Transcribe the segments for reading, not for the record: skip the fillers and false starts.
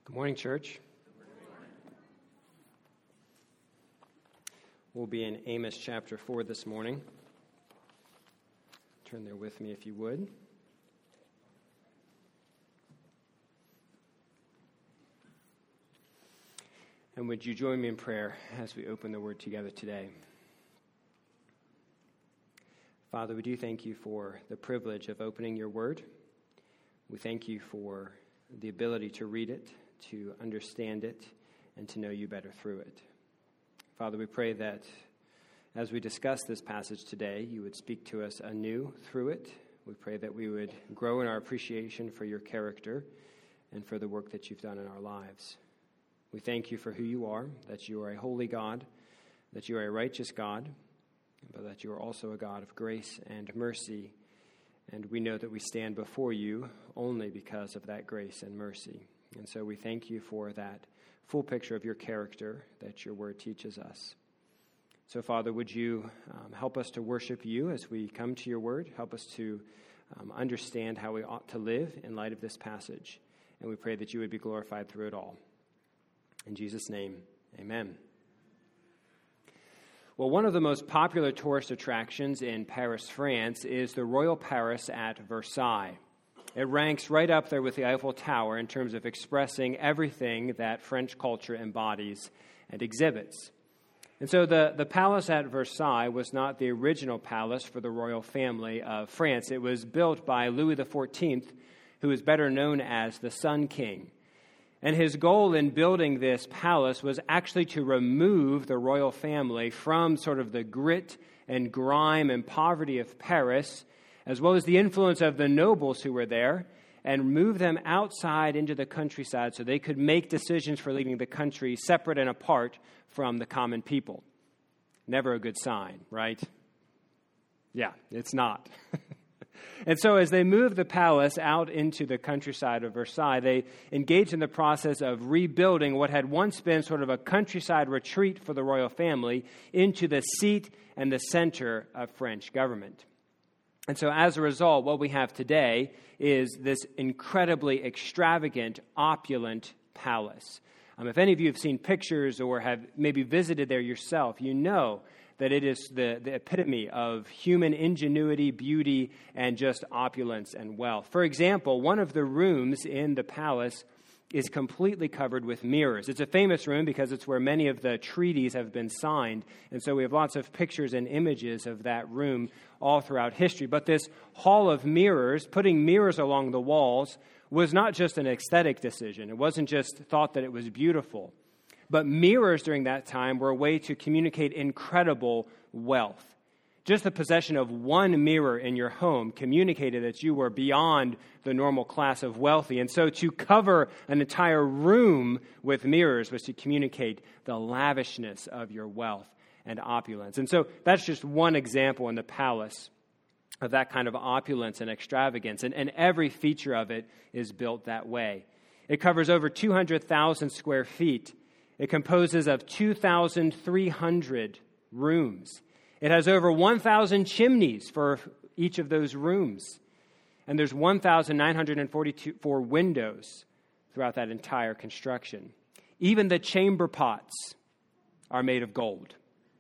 Good morning, church. We'll be in Amos chapter 4 this morning. Turn there with me if you would. And would you join me in prayer as we open the Word together today? Father, we do thank you for the privilege of opening your Word. We thank you for the ability to read it, to understand it, and to know you better through it. Father, we pray that as we discuss this passage today, you would speak to us anew through it. We pray that we would grow in our appreciation for your character and for the work that you've done in our lives. We thank you for who you are, that you are a holy God, that you are a righteous God, but that you are also a God of grace and mercy. And we know that we stand before you only because of that grace and mercy. And so we thank you for that full picture of your character that your word teaches us. So, Father, would you help us to worship you as we come to your word? Help us to understand how we ought to live in light of this passage. And we pray that you would be glorified through it all. In Jesus' name, amen. Well, one of the most popular tourist attractions in Paris, France, is the Royal Palace at Versailles. It ranks right up there with the Eiffel Tower in terms of expressing everything that French culture embodies and exhibits. And so the palace at Versailles was not the original palace for the royal family of France. It was built by Louis XIV, who is better known as the Sun King. And his goal in building this palace was actually to remove the royal family from sort of the grit and grime and poverty of Paris, as well as the influence of the nobles who were there, and move them outside into the countryside so they could make decisions for leading the country separate and apart from the common people. Never a good sign, right? Yeah, it's not. And so as they moved the palace out into the countryside of Versailles, they engaged in the process of rebuilding what had once been sort of a countryside retreat for the royal family into the seat and the center of French government. And so as a result, what we have today is this incredibly extravagant, opulent palace. If any of you have seen pictures or have maybe visited there yourself, you know that it is the epitome of human ingenuity, beauty, and just opulence and wealth. For example, one of the rooms in the palace is completely covered with mirrors. It's a famous room because it's where many of the treaties have been signed, and so we have lots of pictures and images of that room all throughout history. But this hall of mirrors, putting mirrors along the walls, was not just an aesthetic decision. It wasn't just thought that it was beautiful. But mirrors during that time were a way to communicate incredible wealth. Just the possession of one mirror in your home communicated that you were beyond the normal class of wealthy. And so to cover an entire room with mirrors was to communicate the lavishness of your wealth and opulence. And so that's just one example in the palace of that kind of opulence and extravagance. And every feature of it is built that way. It covers over 200,000 square feet. It composes of 2,300 rooms. It has over 1,000 chimneys for each of those rooms. And there's 1,944 windows throughout that entire construction. Even the chamber pots are made of gold.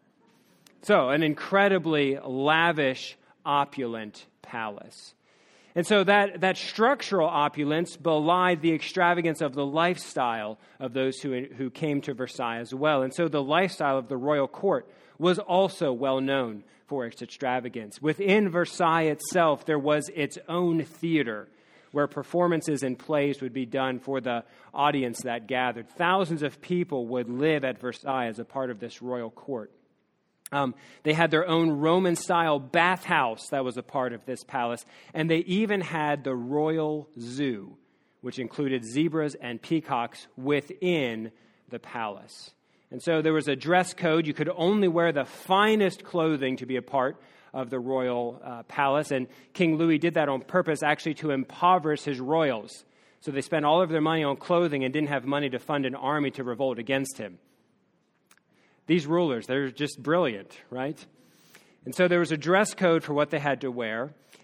So, an incredibly lavish, opulent palace. And so that structural opulence belied the extravagance of the lifestyle of those who came to Versailles as well. And so the lifestyle of the royal court was also well known for its extravagance. Within Versailles itself, there was its own theater where performances and plays would be done for the audience that gathered. Thousands of people would live at Versailles as a part of this royal court. They had their own Roman-style bathhouse that was a part of this palace, and they even had the royal zoo, which included zebras and peacocks within the palace. And so there was a dress code. You could only wear the finest clothing to be a part of the royal palace, and King Louis did that on purpose, actually to impoverish his royals. So they spent all of their money on clothing and didn't have money to fund an army to revolt against him. These rulers, they're just brilliant, right? And so there was a dress code for what they had to wear.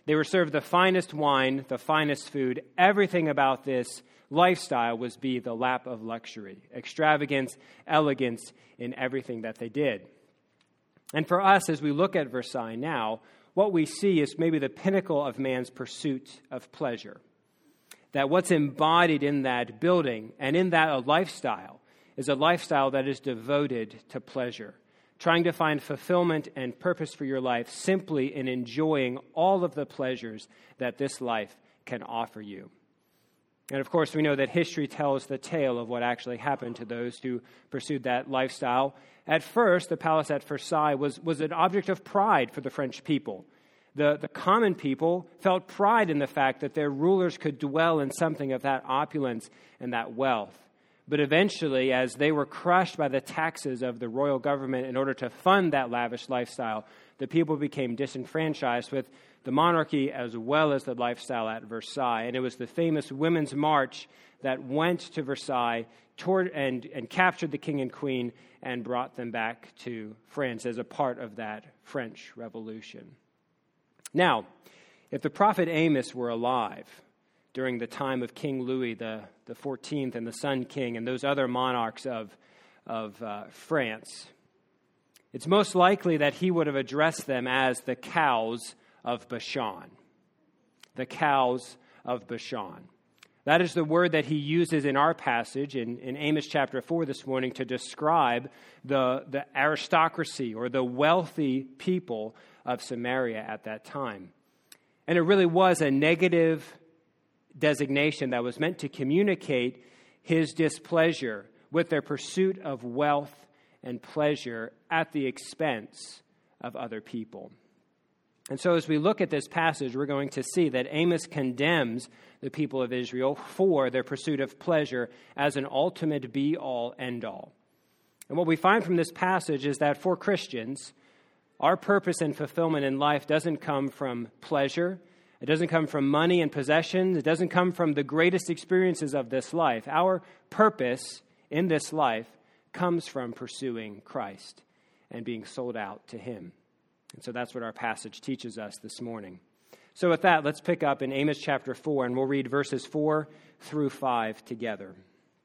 They were served the finest wine, the finest food. Everything about this lifestyle was be the lap of luxury, extravagance, elegance in everything that they did. And for us, as we look at Versailles now, what we see is maybe the pinnacle of man's pursuit of pleasure. That what's embodied in that building and in that lifestyle is a lifestyle that is devoted to pleasure, trying to find fulfillment and purpose for your life simply in enjoying all of the pleasures that this life can offer you. And of course, we know that history tells the tale of what actually happened to those who pursued that lifestyle. At first, the palace at Versailles was an object of pride for the French people. The common people felt pride in the fact that their rulers could dwell in something of that opulence and that wealth. But eventually, as they were crushed by the taxes of the royal government in order to fund that lavish lifestyle, the people became disenfranchised with the monarchy as well as the lifestyle at Versailles. And it was the famous Women's March that went to Versailles and captured the king and queen and brought them back to France as a part of that French Revolution. Now, if the prophet Amos were alive during the time of King Louis the 14th and the Sun King and those other monarchs of France, it's most likely that he would have addressed them as the cows of Bashan. The cows of Bashan. That is the word that he uses in our passage in Amos chapter 4 this morning to describe the aristocracy or the wealthy people of Samaria at that time. And it really was a negative designation that was meant to communicate his displeasure with their pursuit of wealth and pleasure at the expense of other people. And so as we look at this passage, we're going to see that Amos condemns the people of Israel for their pursuit of pleasure as an ultimate be-all, end-all. And what we find from this passage is that for Christians, our purpose and fulfillment in life doesn't come from pleasure. It doesn't come from money and possessions. It doesn't come from the greatest experiences of this life. Our purpose in this life comes from pursuing Christ and being sold out to him. And so that's what our passage teaches us this morning. So with that, let's pick up in Amos chapter 4, and we'll read verses 4 through 5 together.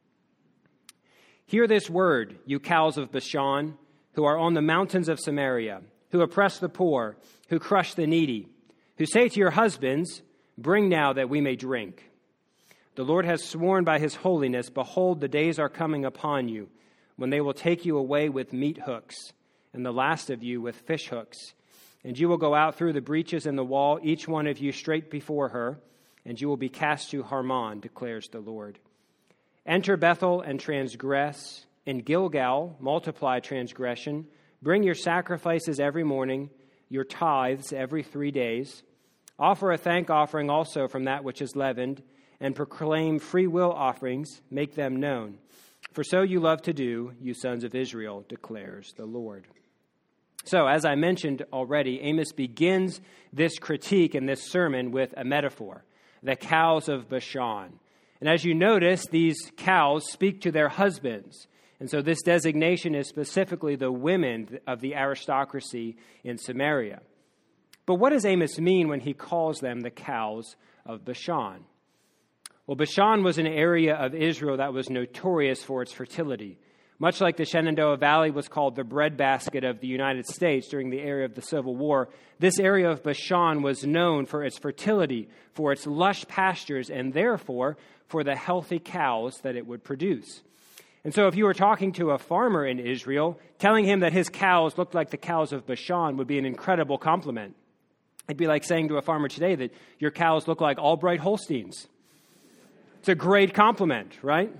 Hear this word, you cows of Bashan, who are on the mountains of Samaria, who oppress the poor, who crush the needy, who say to your husbands, bring now that we may drink. The Lord has sworn by his holiness, behold, the days are coming upon you, when they will take you away with meat hooks, and the last of you with fish hooks. And you will go out through the breaches in the wall, each one of you straight before her, and you will be cast to Harmon, declares the Lord. Enter Bethel and transgress. In Gilgal, multiply transgression. Bring your sacrifices every morning, your tithes every 3 days. Offer a thank offering also from that which is leavened, and proclaim free will offerings, make them known. For so you love to do, you sons of Israel, declares the Lord. So, as I mentioned already, Amos begins this critique and this sermon with a metaphor, the cows of Bashan. And as you notice, these cows speak to their husbands. And so this designation is specifically the women of the aristocracy in Samaria. But what does Amos mean when he calls them the cows of Bashan? Well, Bashan was an area of Israel that was notorious for its fertility. Much like the Shenandoah Valley was called the breadbasket of the United States during the era of the Civil War, this area of Bashan was known for its fertility, for its lush pastures, and therefore for the healthy cows that it would produce. And so if you were talking to a farmer in Israel, telling him that his cows looked like the cows of Bashan would be an incredible compliment. It'd be like saying to a farmer today that your cows look like Albright Holsteins. It's a great compliment, right?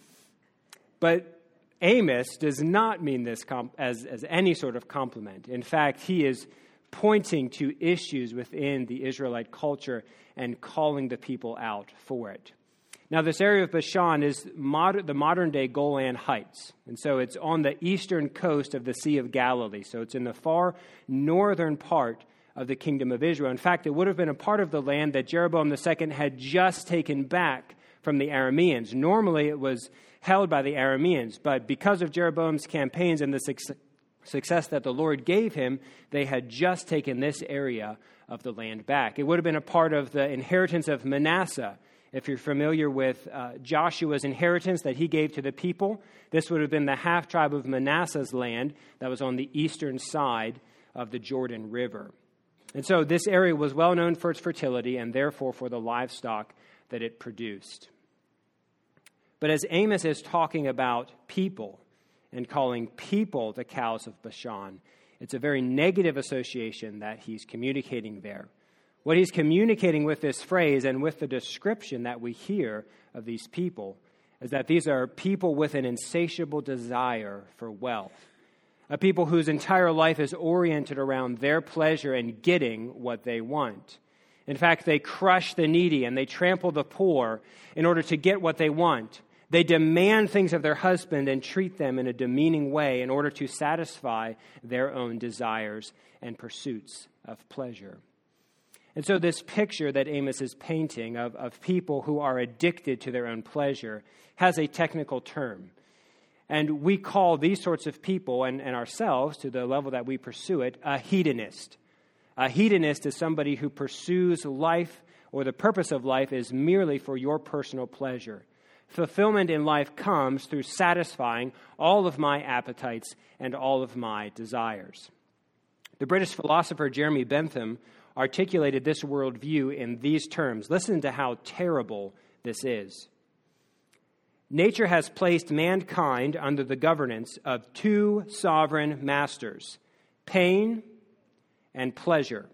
But Amos does not mean this as any sort of compliment. In fact, he is pointing to issues within the Israelite culture and calling the people out for it. Now, this area of Bashan is the modern-day Golan Heights. And so it's on the eastern coast of the Sea of Galilee. So it's in the far northern part of the kingdom of Israel. In fact, it would have been a part of the land that Jeroboam II had just taken back from the Arameans. Normally, it was held by the Arameans, but because of Jeroboam's campaigns and the success that the Lord gave him, they had just taken this area of the land back. It would have been a part of the inheritance of Manasseh. If you're familiar with Joshua's inheritance that he gave to the people, this would have been the half-tribe of Manasseh's land that was on the eastern side of the Jordan River. And so this area was well known for its fertility and therefore for the livestock that it produced. But as Amos is talking about people and calling people the cows of Bashan, it's a very negative association that he's communicating there. What he's communicating with this phrase and with the description that we hear of these people is that these are people with an insatiable desire for wealth, a people whose entire life is oriented around their pleasure and getting what they want. In fact, they crush the needy and they trample the poor in order to get what they want. They demand things of their husband and treat them in a demeaning way in order to satisfy their own desires and pursuits of pleasure. And so this picture that Amos is painting of people who are addicted to their own pleasure has a technical term. And we call these sorts of people and ourselves, to the level that we pursue it, a hedonist. A hedonist is somebody who pursues life, or the purpose of life is merely for your personal pleasure. Fulfillment in life comes through satisfying all of my appetites and all of my desires. The British philosopher Jeremy Bentham articulated this worldview in these terms. Listen to how terrible this is. Nature has placed mankind under the governance of two sovereign masters, pain and pleasure.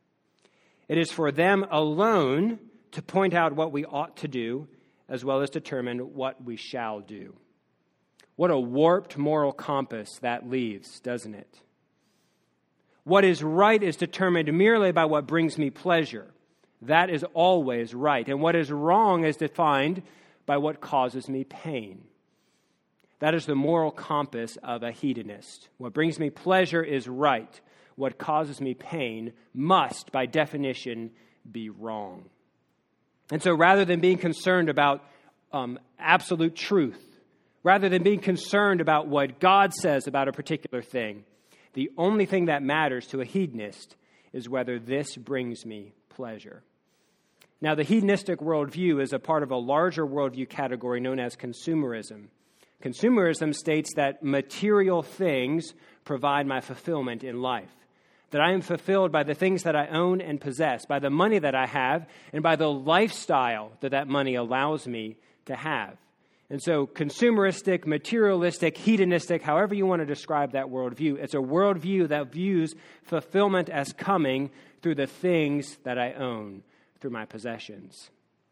It is for them alone to point out what we ought to do, as well as determine what we shall do. What a warped moral compass that leaves, doesn't it? What is right is determined merely by what brings me pleasure. That is always right. And what is wrong is defined by what causes me pain. That is the moral compass of a hedonist. What brings me pleasure is right. What causes me pain must, by definition, be wrong. And so rather than being concerned about absolute truth, rather than being concerned about what God says about a particular thing, the only thing that matters to a hedonist is whether this brings me pleasure. Now, the hedonistic worldview is a part of a larger worldview category known as consumerism. Consumerism states that material things provide my fulfillment in life, that I am fulfilled by the things that I own and possess, by the money that I have, and by the lifestyle that money allows me to have. And so consumeristic, materialistic, hedonistic, however you want to describe that worldview, it's a worldview that views fulfillment as coming through the things that I own, through my possessions.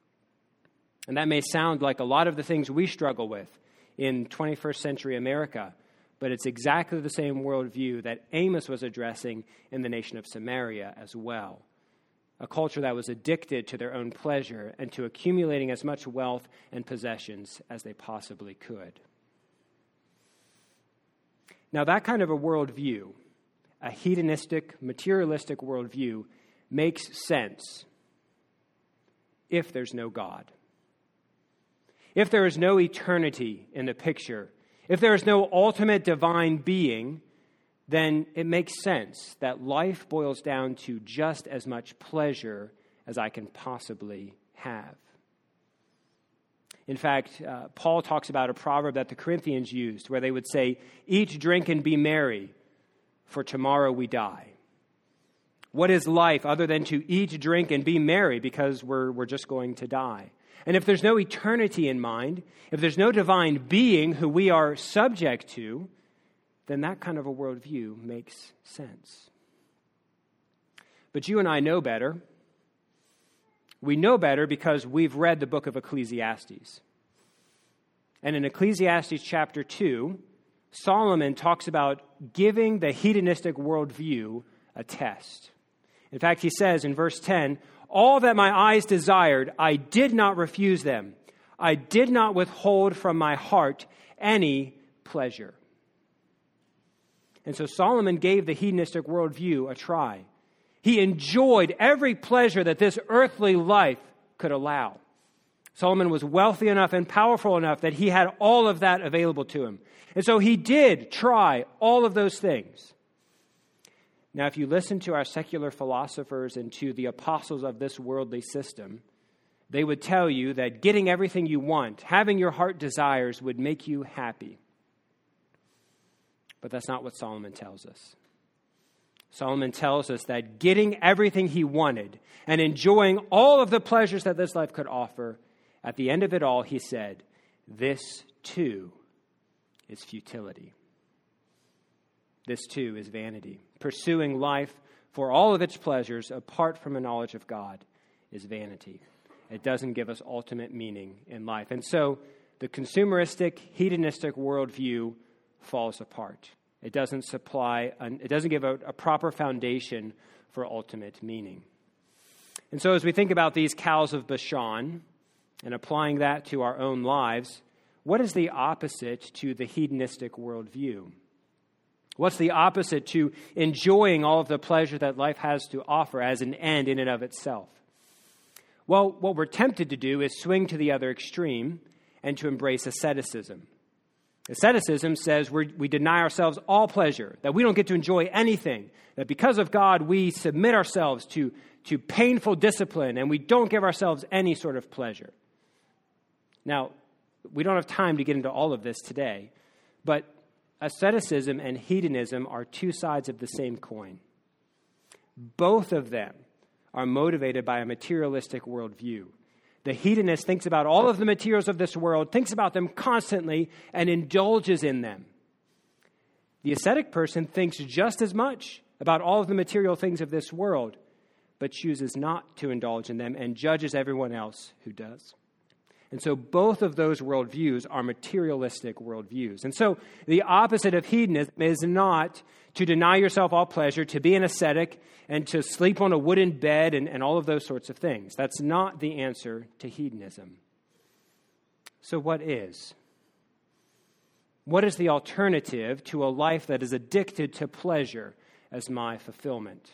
And that may sound like a lot of the things we struggle with in 21st century America, but it's exactly the same worldview that Amos was addressing in the nation of Samaria as well. A culture that was addicted to their own pleasure and to accumulating as much wealth and possessions as they possibly could. Now, that kind of a worldview, a hedonistic, materialistic worldview, makes sense if there's no God. If there is no eternity in the picture, if there is no ultimate divine being, then it makes sense that life boils down to just as much pleasure as I can possibly have. In fact, Paul talks about a proverb that the Corinthians used where they would say, "Eat, drink, and be merry, for tomorrow we die." What is life other than to eat, drink, and be merry because we're just going to die? And if there's no eternity in mind, if there's no divine being who we are subject to, then that kind of a worldview makes sense. But you and I know better. We know better because we've read the book of Ecclesiastes. And in Ecclesiastes chapter 2, Solomon talks about giving the hedonistic worldview a test. In fact, he says in verse 10, "All that my eyes desired, I did not refuse them. I did not withhold from my heart any pleasure." And so Solomon gave the hedonistic worldview a try. He enjoyed every pleasure that this earthly life could allow. Solomon was wealthy enough and powerful enough that he had all of that available to him. And so he did try all of those things. Now, if you listen to our secular philosophers and to the apostles of this worldly system, they would tell you that getting everything you want, having your heart desires, would make you happy. But that's not what Solomon tells us. Solomon tells us that getting everything he wanted and enjoying all of the pleasures that this life could offer, at the end of it all, he said, this too is futility. This too is vanity. Pursuing life for all of its pleasures apart from a knowledge of God is vanity. It doesn't give us ultimate meaning in life. And so the consumeristic, hedonistic worldview falls apart. It doesn't give a proper foundation for ultimate meaning. And so as we think about these cows of Bashan and applying that to our own lives, what is the opposite to the hedonistic worldview? What's the opposite to enjoying all of the pleasure that life has to offer as an end in and of itself? Well, what we're tempted to do is swing to the other extreme and to embrace asceticism. Asceticism says we deny ourselves all pleasure, that we don't get to enjoy anything, that because of God we submit ourselves to painful discipline and we don't give ourselves any sort of pleasure. Now, we don't have time to get into all of this today, but asceticism and hedonism are two sides of the same coin. Both of them are motivated by a materialistic worldview. The hedonist thinks about all of the materials of this world, thinks about them constantly, and indulges in them. The ascetic person thinks just as much about all of the material things of this world, but chooses not to indulge in them and judges everyone else who does. And so both of those worldviews are materialistic worldviews. And so the opposite of hedonism is not to deny yourself all pleasure, to be an ascetic, and to sleep on a wooden bed and all of those sorts of things. That's not the answer to hedonism. So what is? What is the alternative to a life that is addicted to pleasure as my fulfillment?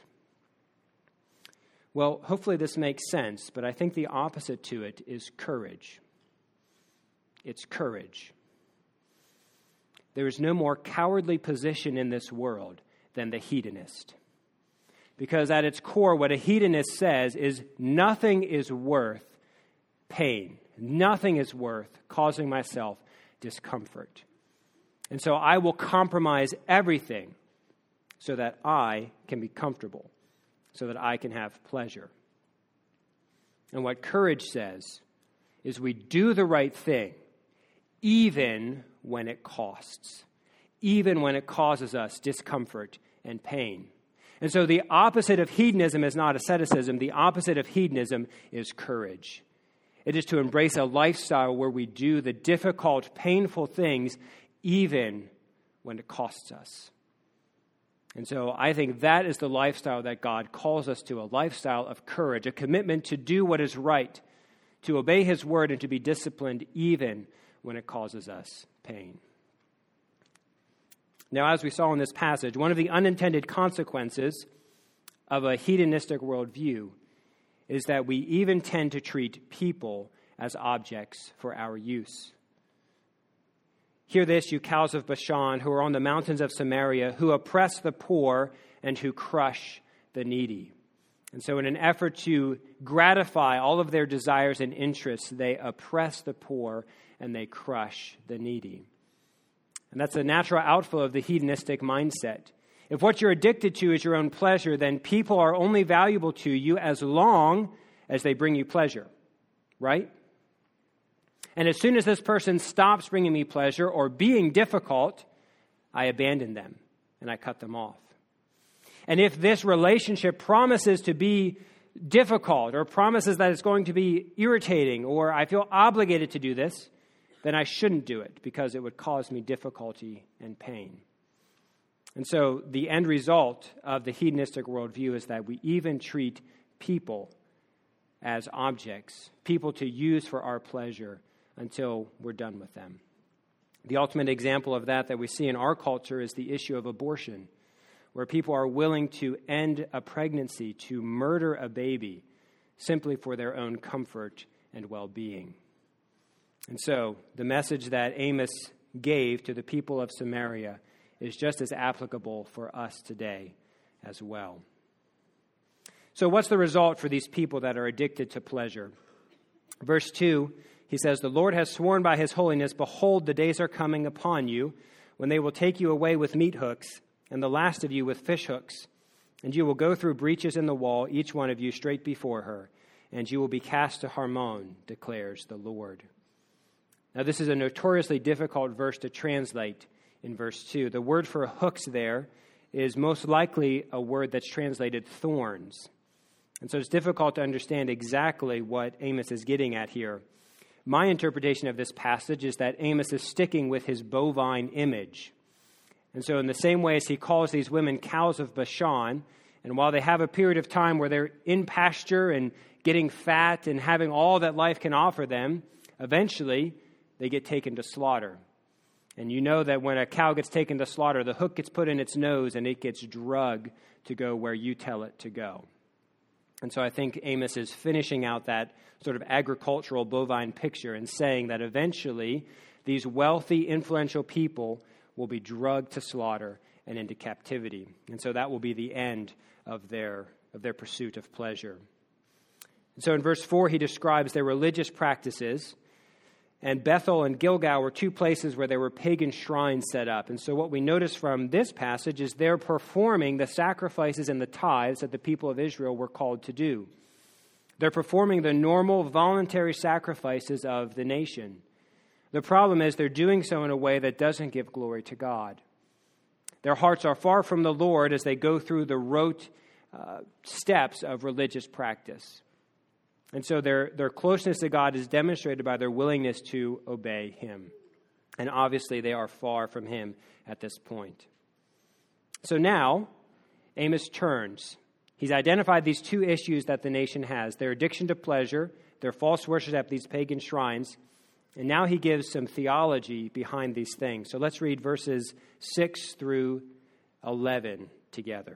Well, hopefully this makes sense, but I think the opposite to it is courage. It's courage. There is no more cowardly position in this world than the hedonist. Because at its core, what a hedonist says is nothing is worth pain. Nothing is worth causing myself discomfort. And so I will compromise everything so that I can be comfortable, so that I can have pleasure. And what courage says is we do the right thing, even when it costs, even when it causes us discomfort and pain. And so the opposite of hedonism is not asceticism. The opposite of hedonism is courage. It is to embrace a lifestyle where we do the difficult, painful things, even when it costs us. And so I think that is the lifestyle that God calls us to, a lifestyle of courage, a commitment to do what is right, to obey his word, and to be disciplined even when it causes us pain. Now, as we saw in this passage, one of the unintended consequences of a hedonistic worldview is that we even tend to treat people as objects for our use. Hear this, you cows of Bashan, who are on the mountains of Samaria, who oppress the poor and who crush the needy. And so in an effort to gratify all of their desires and interests, they oppress the poor and they crush the needy. And that's a natural outflow of the hedonistic mindset. If what you're addicted to is your own pleasure, then people are only valuable to you as long as they bring you pleasure, right? And as soon as this person stops bringing me pleasure or being difficult, I abandon them and I cut them off. And if this relationship promises to be difficult or promises that it's going to be irritating or I feel obligated to do this, then I shouldn't do it because it would cause me difficulty and pain. And so the end result of the hedonistic worldview is that we even treat people as objects, people to use for our pleasure until we're done with them. The ultimate example of that we see in our culture is the issue of abortion, where people are willing to end a pregnancy, to murder a baby, simply for their own comfort and well-being. And so the message that Amos gave to the people of Samaria is just as applicable for us today as well. So what's the result for these people that are addicted to pleasure? Verse 2, he says, "The Lord has sworn by his holiness, behold, the days are coming upon you when they will take you away with meat hooks, and the last of you with fish hooks. And you will go through breaches in the wall, each one of you straight before her, and you will be cast to Harmon, declares the Lord." Now, this is a notoriously difficult verse to translate in verse 2. The word for hooks there is most likely a word that's translated thorns. And so it's difficult to understand exactly what Amos is getting at here. My interpretation of this passage is that Amos is sticking with his bovine image. And so in the same way as he calls these women cows of Bashan, and while they have a period of time where they're in pasture and getting fat and having all that life can offer them, eventually they get taken to slaughter. And you know that when a cow gets taken to slaughter, the hook gets put in its nose and it gets drugged to go where you tell it to go. And so I think Amos is finishing out that sort of agricultural bovine picture and saying that eventually these wealthy, influential people will be drugged to slaughter and into captivity. And so that will be the end of their pursuit of pleasure. And so in verse 4, he describes their religious practices. And Bethel and Gilgal were two places where there were pagan shrines set up. And so what we notice from this passage is they're performing the sacrifices and the tithes that the people of Israel were called to do. They're performing the normal voluntary sacrifices of the nation. The problem is they're doing so in a way that doesn't give glory to God. Their hearts are far from the Lord as they go through the rote steps of religious practice. And so their closeness to God is demonstrated by their willingness to obey him. And obviously they are far from him at this point. So now, Amos turns. He's identified these two issues that the nation has: their addiction to pleasure, their false worship at these pagan shrines, and now he gives some theology behind these things. So let's read verses 6 through 11 together.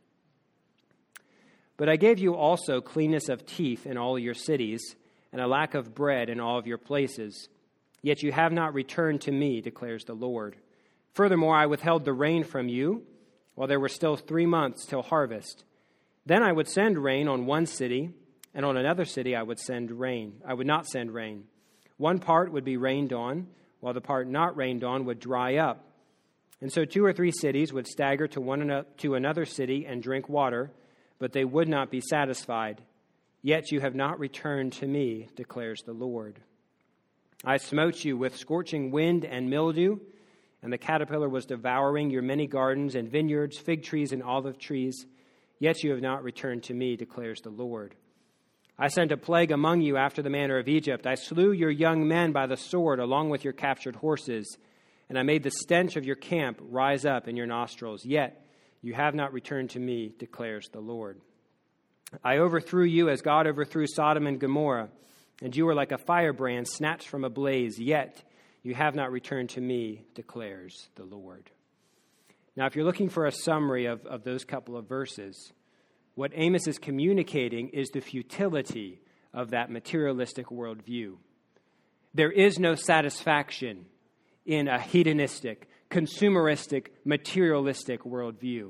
"But I gave you also cleanness of teeth in all your cities, and a lack of bread in all of your places. Yet you have not returned to me, declares the Lord. Furthermore, I withheld the rain from you, while there were still 3 months till harvest. Then I would send rain on one city, and on another city I would not send rain. One part would be rained on, while the part not rained on would dry up. And so 2 or 3 cities would stagger to another city and drink water, but they would not be satisfied. Yet you have not returned to me, declares the Lord. I smote you with scorching wind and mildew, and the caterpillar was devouring your many gardens and vineyards, fig trees and olive trees. Yet you have not returned to me, declares the Lord. I sent a plague among you after the manner of Egypt. I slew your young men by the sword along with your captured horses, and I made the stench of your camp rise up in your nostrils. Yet you have not returned to me, declares the Lord. I overthrew you as God overthrew Sodom and Gomorrah, and you were like a firebrand snatched from a blaze. Yet you have not returned to me, declares the Lord." Now, if you're looking for a summary of those couple of verses, what Amos is communicating is the futility of that materialistic worldview. There is no satisfaction in a hedonistic, consumeristic, materialistic worldview.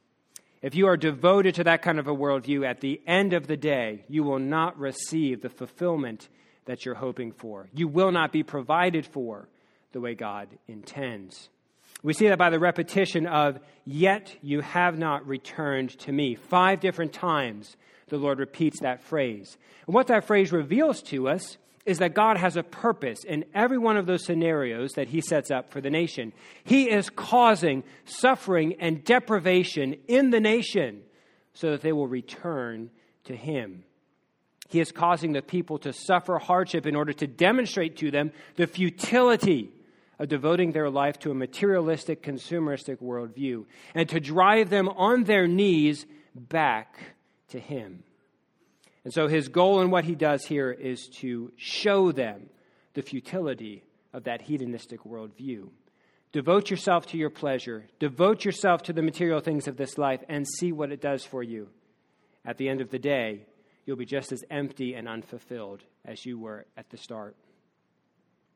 If you are devoted to that kind of a worldview, at the end of the day, you will not receive the fulfillment that you're hoping for. You will not be provided for the way God intends. We see that by the repetition of, "Yet you have not returned to me." 5 different times the Lord repeats that phrase. And what that phrase reveals to us is that God has a purpose in every one of those scenarios that he sets up for the nation. He is causing suffering and deprivation in the nation so that they will return to him. He is causing the people to suffer hardship in order to demonstrate to them the futility of devoting their life to a materialistic, consumeristic worldview, and to drive them on their knees back to him. And so his goal in what he does here is to show them the futility of that hedonistic worldview. Devote yourself to your pleasure. Devote yourself to the material things of this life and see what it does for you. At the end of the day, you'll be just as empty and unfulfilled as you were at the start.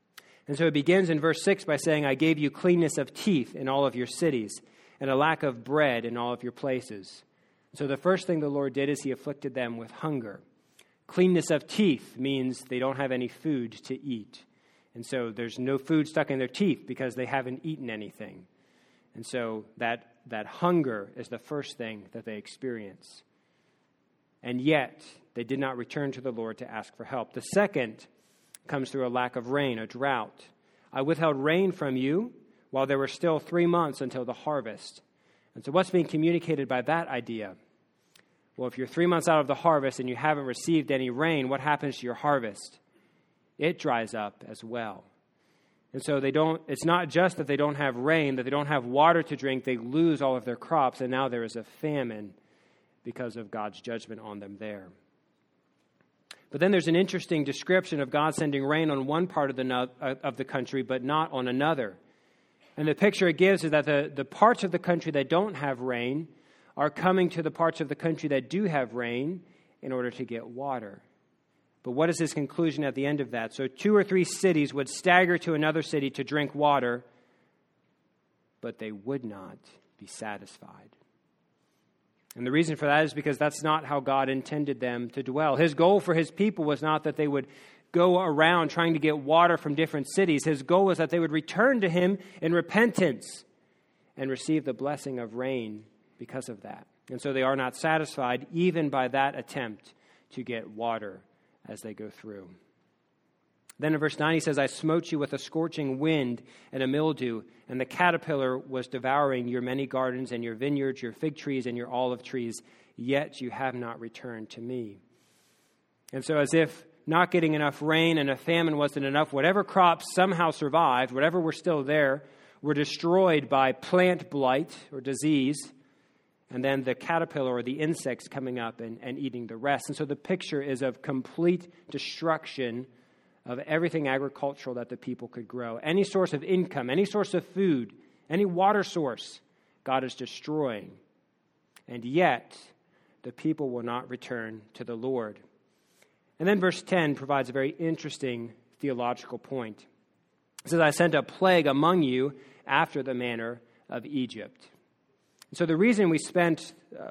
And so it begins in verse 6 by saying, I gave you cleanness of teeth in all of your cities, and a lack of bread in all of your places. So the first thing the Lord did is he afflicted them with hunger. Cleanness of teeth means they don't have any food to eat. And so there's no food stuck in their teeth because they haven't eaten anything. And so that hunger is the first thing that they experience. And yet, they did not return to the Lord to ask for help. The second comes through a lack of rain, a drought. I withheld rain from you while there were still 3 months until the harvest. And so what's being communicated by that idea? Well, if you're 3 months out of the harvest and you haven't received any rain, what happens to your harvest? It dries up as well. And so it's not just that they don't have rain, that they don't have water to drink, they lose all of their crops, and now there is a famine because of God's judgment on them there. But then there's an interesting description of God sending rain on one part of the country, but not on another. And the picture it gives is that the parts of the country that don't have rain are coming to the parts of the country that do have rain in order to get water. But what is his conclusion at the end of that? So 2 or 3 cities would stagger to another city to drink water, but they would not be satisfied. And the reason for that is because that's not how God intended them to dwell. His goal for his people was not that they would go around trying to get water from different cities. His goal was that they would return to him in repentance and receive the blessing of rain because of that. And so they are not satisfied even by that attempt to get water as they go through. Then in verse 9 he says, I smote you with a scorching wind and a mildew, and the caterpillar was devouring your many gardens and your vineyards, your fig trees and your olive trees, yet you have not returned to me. And so as if not getting enough rain and a famine wasn't enough, whatever crops somehow survived, whatever were still there, were destroyed by plant blight or disease, and then the caterpillar or the insects coming up and eating the rest. And so the picture is of complete destruction of everything agricultural that the people could grow. Any source of income, any source of food, any water source, God is destroying. And yet, the people will not return to the Lord. And then verse 10 provides a very interesting theological point. It says, I sent a plague among you after the manner of Egypt. So the reason we spent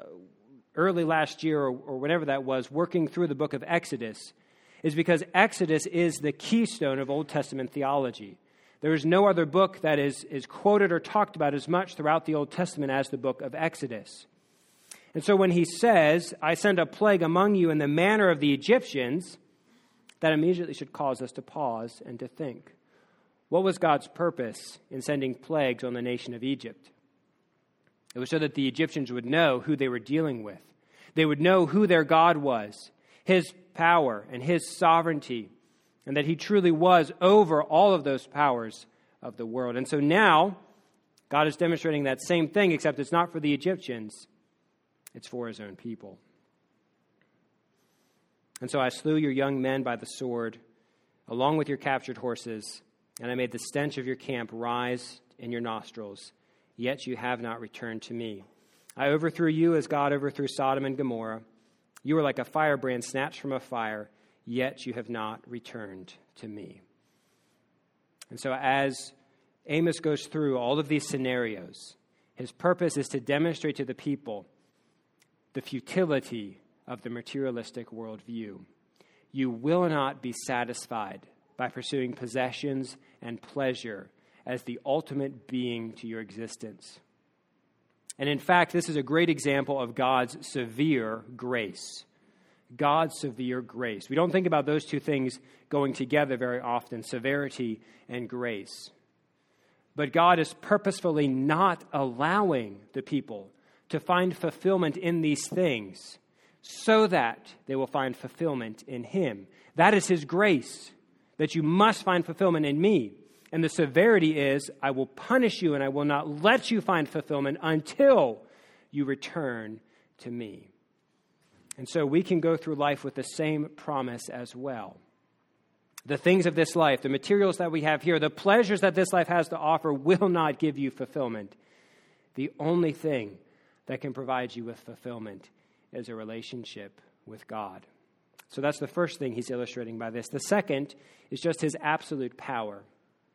early last year or whenever that was working through the book of Exodus is because Exodus is the keystone of Old Testament theology. There is no other book that is quoted or talked about as much throughout the Old Testament as the book of Exodus. And so when he says, I send a plague among you in the manner of the Egyptians, that immediately should cause us to pause and to think. What was God's purpose in sending plagues on the nation of Egypt? It was so that the Egyptians would know who they were dealing with. They would know who their God was, his power and his sovereignty, and that he truly was over all of those powers of the world. And so now, God is demonstrating that same thing, except it's not for the Egyptians, it's for his own people. And so I slew your young men by the sword, along with your captured horses, and I made the stench of your camp rise in your nostrils. Yet you have not returned to me. I overthrew you as God overthrew Sodom and Gomorrah. You were like a firebrand snatched from a fire, yet you have not returned to me. And so as Amos goes through all of these scenarios, his purpose is to demonstrate to the people the futility of the materialistic worldview. You will not be satisfied by pursuing possessions and pleasure as the ultimate being to your existence. And in fact, this is a great example of God's severe grace. God's severe grace. We don't think about those two things going together very often, severity and grace. But God is purposefully not allowing the people to find fulfillment in these things so that they will find fulfillment in him. That is his grace, that you must find fulfillment in me. And the severity is, I will punish you and I will not let you find fulfillment until you return to me. And so we can go through life with the same promise as well. The things of this life, the materials that we have here, the pleasures that this life has to offer will not give you fulfillment. The only thing that can provide you with fulfillment is a relationship with God. So that's the first thing he's illustrating by this. The second is just his absolute power.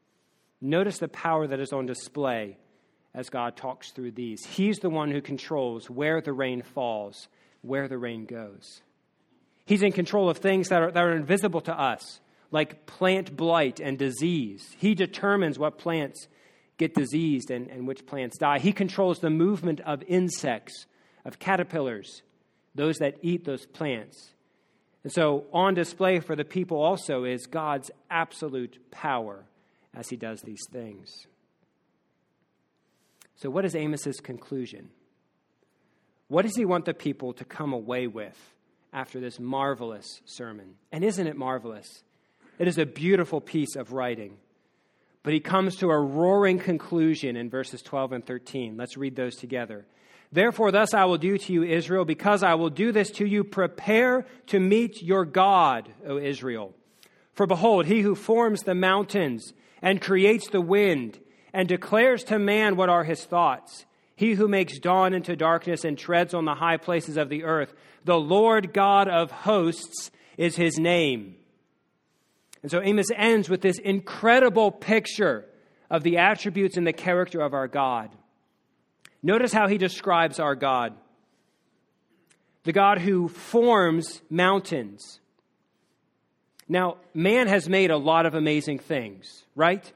Notice the power that is on display as God talks through these. He's the one who controls where the rain falls, where the rain goes. He's in control of things that are invisible to us, like plant blight and disease. He determines what plants get diseased and which plants die. He controls the movement of insects, of caterpillars, those that eat those plants. And so on display for the people also is God's absolute power as he does these things. So what is Amos's conclusion? What does he want the people to come away with after this marvelous sermon? And isn't it marvelous? It is a beautiful piece of writing. But he comes to a roaring conclusion in verses 12 and 13. Let's read those together. Therefore, thus I will do to you, Israel, because I will do this to you. Prepare to meet your God, O Israel. For behold, he who forms the mountains and creates the wind and declares to man what are his thoughts. He who makes dawn into darkness and treads on the high places of the earth. The Lord God of hosts is his name. And so Amos ends with this incredible picture of the attributes and the character of our God. Notice how he describes our God. The God who forms mountains. Now, man has made a lot of amazing things, right?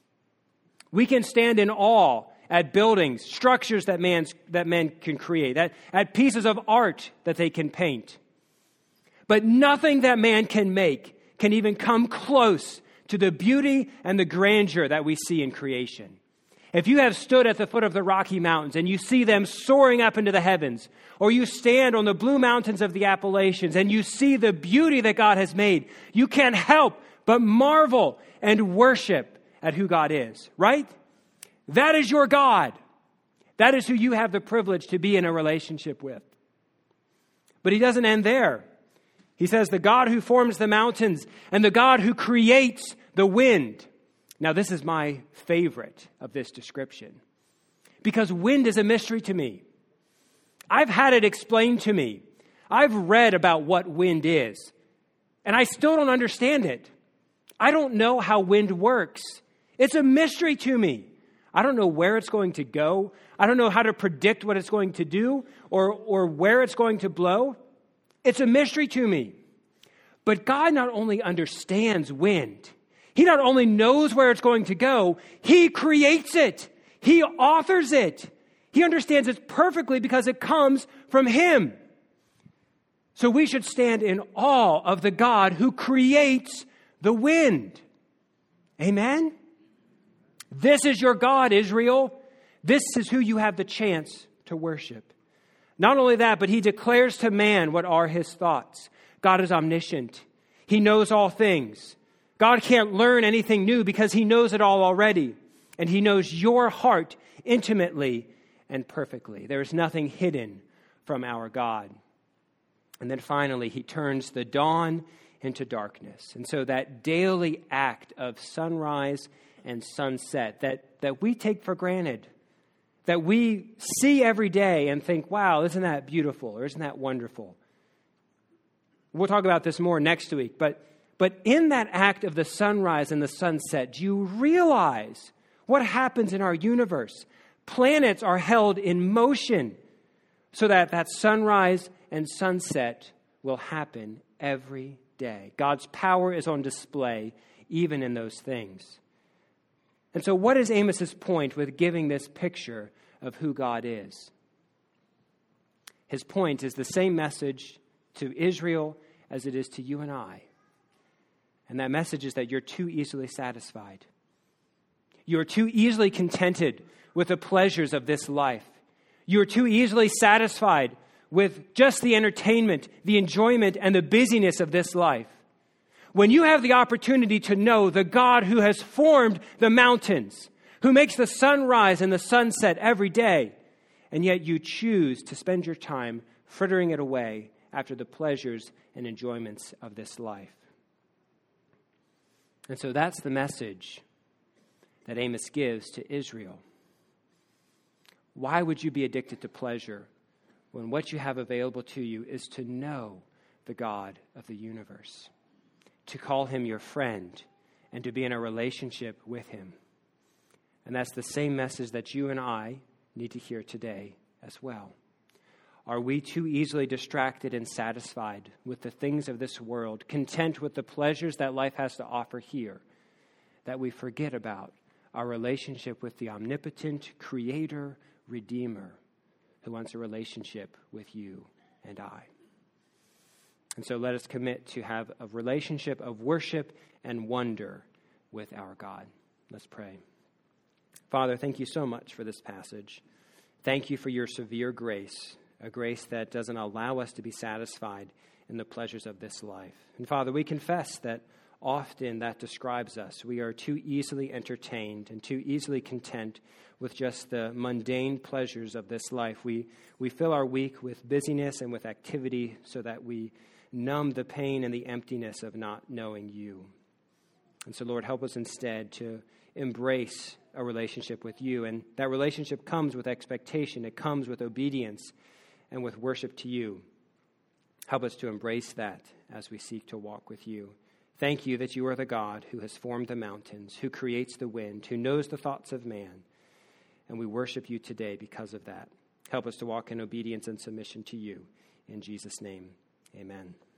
We can stand in awe at buildings, structures that men can create, at pieces of art that they can paint. But nothing that man can make can even come close to the beauty and the grandeur that we see in creation. If you have stood at the foot of the Rocky Mountains and you see them soaring up into the heavens, or you stand on the Blue Mountains of the Appalachians and you see the beauty that God has made, you can't help but marvel and worship at who God is, right? That is your God. That is who you have the privilege to be in a relationship with. But he doesn't end there. He says, the God who forms the mountains and the God who creates the wind. Now, this is my favorite of this description because wind is a mystery to me. I've had it explained to me. I've read about what wind is, and I still don't understand it. I don't know how wind works. It's a mystery to me. I don't know where it's going to go. I don't know how to predict what it's going to do or where it's going to blow. It's a mystery to me. But God not only understands wind, he not only knows where it's going to go, he creates it. He authors it. He understands it perfectly because it comes from him. So we should stand in awe of the God who creates the wind. Amen? This is your God, Israel. This is who you have the chance to worship. Not only that, but he declares to man what are his thoughts. God is omniscient. He knows all things. God can't learn anything new because he knows it all already. And he knows your heart intimately and perfectly. There is nothing hidden from our God. And then finally, he turns the dawn into darkness. And so that daily act of sunrise and sunset that we take for granted, that we see every day and think, wow, isn't that beautiful or isn't that wonderful? We'll talk about this more next week, but in that act of the sunrise and the sunset, do you realize what happens in our universe? Planets are held in motion so that sunrise and sunset will happen every day. God's power is on display even in those things. And so what is Amos's point with giving this picture of who God is? His point is the same message to Israel as it is to you and I. And that message is that you're too easily satisfied. You're too easily contented with the pleasures of this life. You're too easily satisfied with just the entertainment, the enjoyment, and the busyness of this life. When you have the opportunity to know the God who has formed the mountains, who makes the sun rise and the sunset every day, and yet you choose to spend your time frittering it away after the pleasures and enjoyments of this life. And so that's the message that Amos gives to Israel. Why would you be addicted to pleasure when what you have available to you is to know the God of the universe, to call him your friend, and to be in a relationship with him? And that's the same message that you and I need to hear today as well. Are we too easily distracted and satisfied with the things of this world, content with the pleasures that life has to offer here, that we forget about our relationship with the omnipotent Creator, Redeemer, who wants a relationship with you and I? And so let us commit to have a relationship of worship and wonder with our God. Let's pray. Father, thank you so much for this passage. Thank you for your severe grace, a grace that doesn't allow us to be satisfied in the pleasures of this life. And Father, we confess that often that describes us. We are too easily entertained and too easily content with just the mundane pleasures of this life. We fill our week with busyness and with activity so that we numb the pain and the emptiness of not knowing you. And so, Lord, help us instead to embrace a relationship with you. And that relationship comes with expectation. It comes with obedience and with worship to you. Help us to embrace that as we seek to walk with you. Thank you that you are the God who has formed the mountains, who creates the wind, who knows the thoughts of man. And we worship you today because of that. Help us to walk in obedience and submission to you. In Jesus' name, amen.